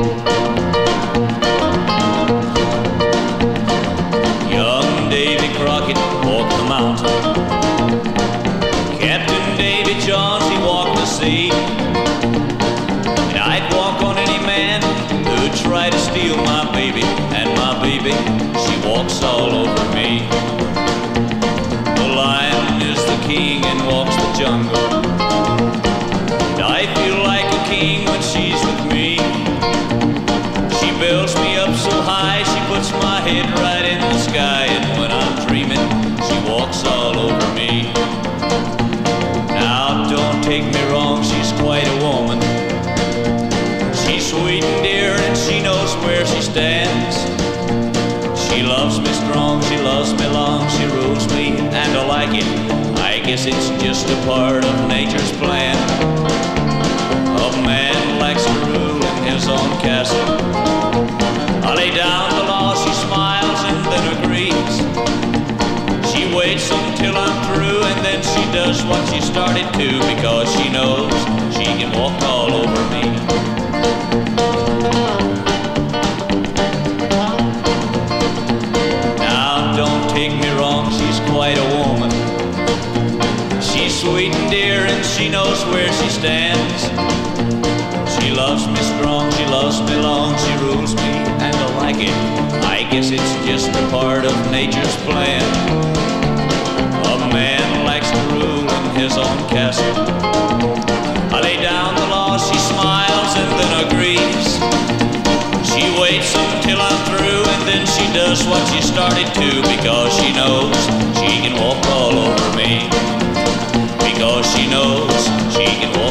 Young Davy Crockett walked the mountain. Captain Davy Jones, he walked the sea. And I'd walk on any man who'd try to steal my baby. And my baby, she walks all over me. The lion is the king and walks the jungle. And I feel like a king when she's with me. She builds me up so high, she puts my head right in the sky. And when I'm dreaming, she walks all over me. Now don't take me wrong, she's quite a woman. She's sweet and dear and she knows where she stands. She loves me strong, she loves me long, she rules me and I like it. I guess it's just a part of nature's plan. A man likes to rule in his own castle. I lay down the law, she smiles and then agrees. She waits until I'm through and then she does what she started to, because she knows she can walk all over me. Now don't take me wrong, she's quite a woman. She's sweet and dear and she knows where she stands. She loves me strong, she loves me long, she rules me and I like it. I guess it's just a part of nature's plan. A man likes to rule in his own castle. I lay down the law, she smiles and then agrees. She waits until I'm through and then she does what she started to, because she knows she can walk all over me. Because she knows she can walk